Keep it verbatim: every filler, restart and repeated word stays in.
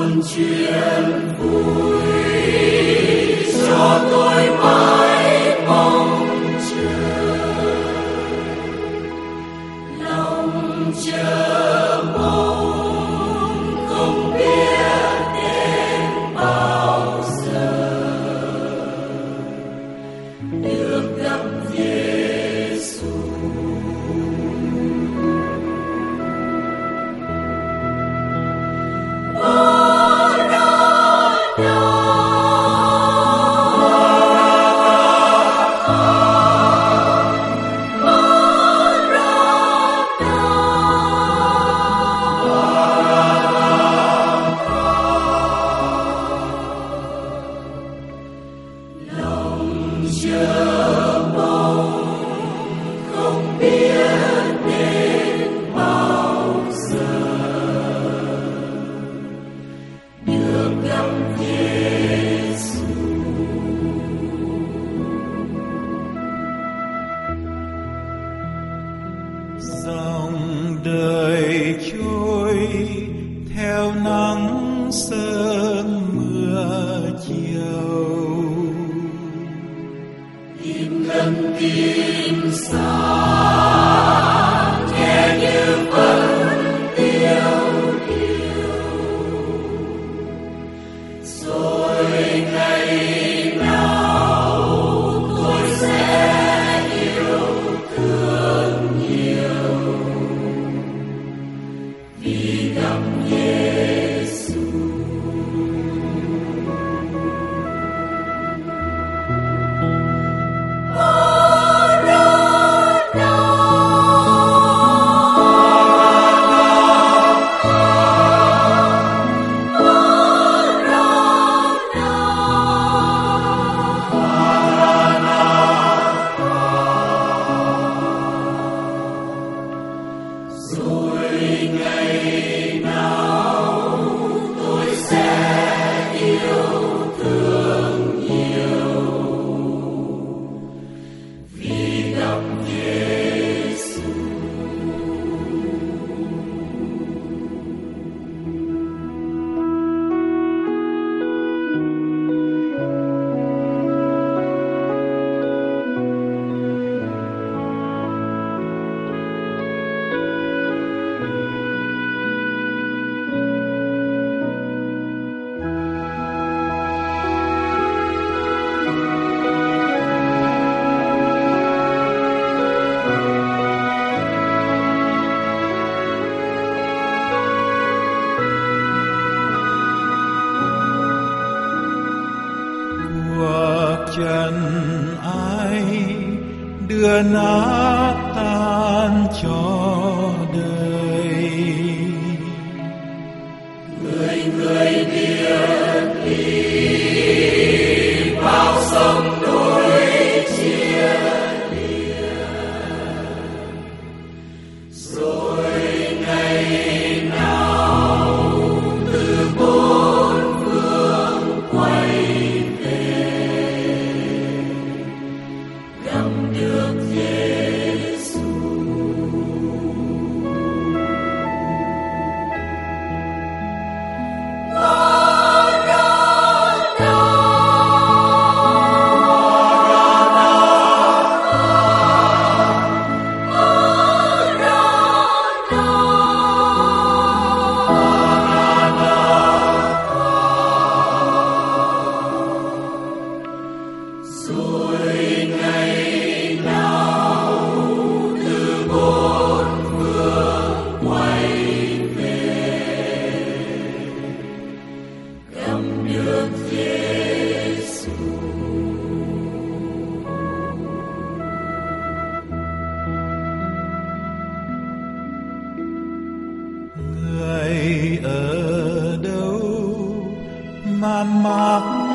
buồn chuyện vui cho tôi mãi mong chờ, lòng chờ mong không biết đến bao giờ được gặp Giêsu. Dòng đời trôi theo nắng sớm mưa chiều, tìm gần tìm xa nghe như vẫn tiêu điều, rồi ngày nào tôi sẽ yêu thương nhiều vì gặp Giêsu. Rồi ngày nào tôi sẽ yêu thương nhiều vì gặp Giêsu. Cuộc trần ai đưa nát tan cho đời, Người người biết đi vào sông núi chia lìa, rồi ngày nào từ bốn phương quay về gặp được Giêsu. Rồi ngày nào từ bốn phương quay về gặp được Giêsu. người ở đâu man mác